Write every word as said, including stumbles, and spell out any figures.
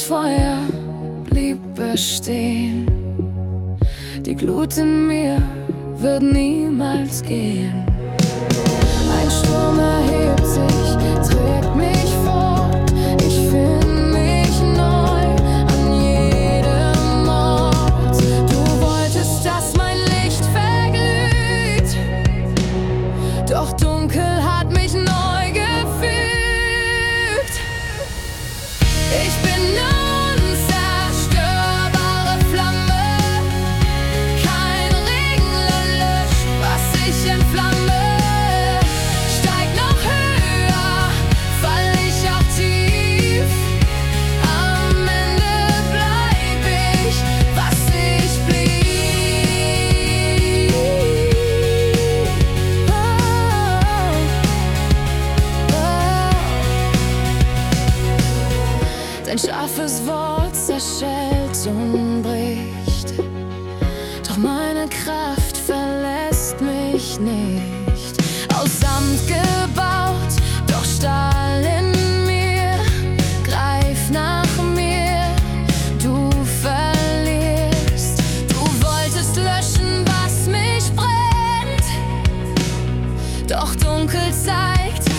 Feuer blieb bestehen. Die Glut in mir wird niemals gehen. Ein Sturm erhebt sich, trägt mich fort. Ich find mich neu an jedem Ort. Du wolltest, dass mein Licht verglüht, doch dunkel hat mich neu gefühlt. Ich bin unzerstörbare Flamme, kein Regen löscht, was ich entflamme. Steig noch höher, fall ich auch tief. Am Ende bleib ich, was ich blieb. Oh, oh. Dein scharfes Wort zerschellt und bricht, doch meine Kraft verlässt mich nicht. Aus Samt gebaut, doch Stahl in mir, greif nach mir, du verlierst. Du wolltest löschen, was mich brennt, doch dunkel zeigt